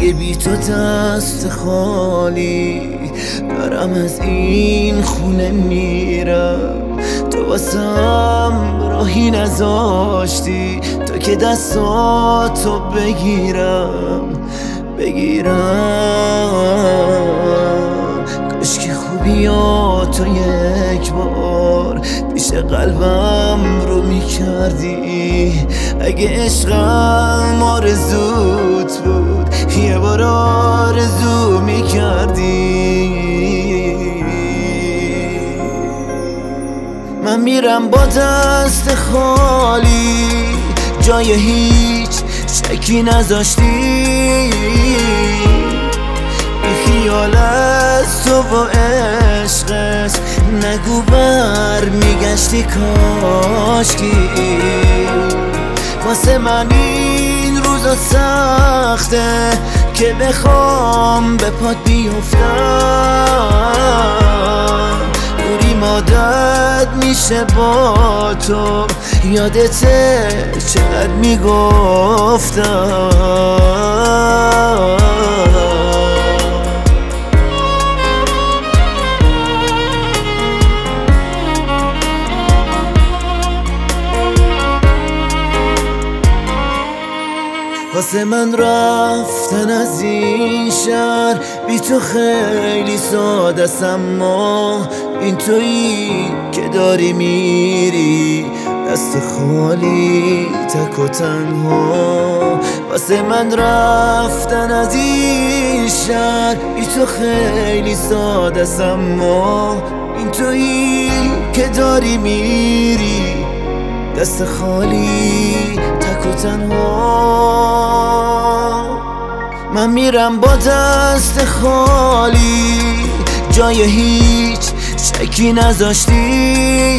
دیگه بی تو دست خالی دارم از این خونه میرم. تو واسم راهی نذاشتی تا که دستاتو بگیرم کاش که خوبیاتو یک بار پیش قلبم رو میکردی. اگه عشقم آرزوت بود یه بار آرزو میکردی. من میرم با دست خالی جای هیچ شکی نذاشتی. بی خیال از تو و عشقت نگو بر میگشتی کاشکی. واسه من این روزا سخته که بخوام به پات بیفتم. دوری عادت میشه با تو یادته چقدر میگفتم. واسه من رفتن از این شهر بی تو خیلی ساده است، اما این تویی که داری میری دست خالی تک و تنها. واسه من رفتن از این شهر بی تو خیلی ساده است، اما این تویی که داری میری دست خالی تک و تنها. من میرم با دست خالی جای هیچ شکی نذاشتی.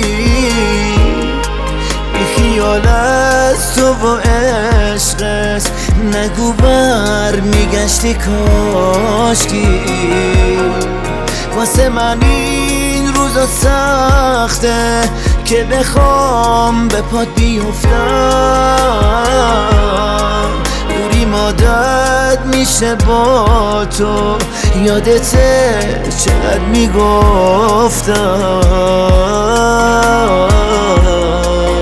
بی خیال از تو و عشقت نگو بر میگشتی کاشکی. واسه من این روزا سخته که بخوام به پات بیفتم. دوری عادت میشه با تو یادته چقدر میگفتم.